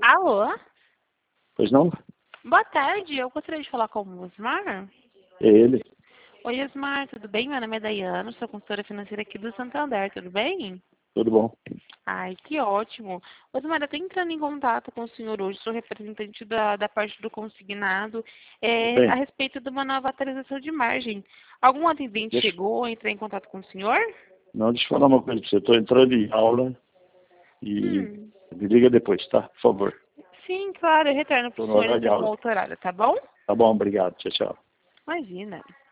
Alô? Pois não? Boa tarde, eu gostaria de falar com o Osmar. É ele. Oi, Osmar, tudo bem? Meu nome é Dayana, sou consultora financeira aqui do Santander, tudo bem? Tudo bom? Ai, que ótimo. Osmar, eu estou entrando em contato com o senhor hoje, sou representante da parte do consignado, a Bem, respeito de uma nova atualização de margem. Algum atendente deixa, chegou a entrar em contato com o senhor? não, deixa eu falar uma coisa pra você. Eu tô entrando em aula e Hum, me liga depois, tá? Por favor. sim, claro, eu retorno para Tô o no senhor horário de em um aula. outro horário, tá bom? Tá bom, obrigado. Tchau, tchau. Imagina.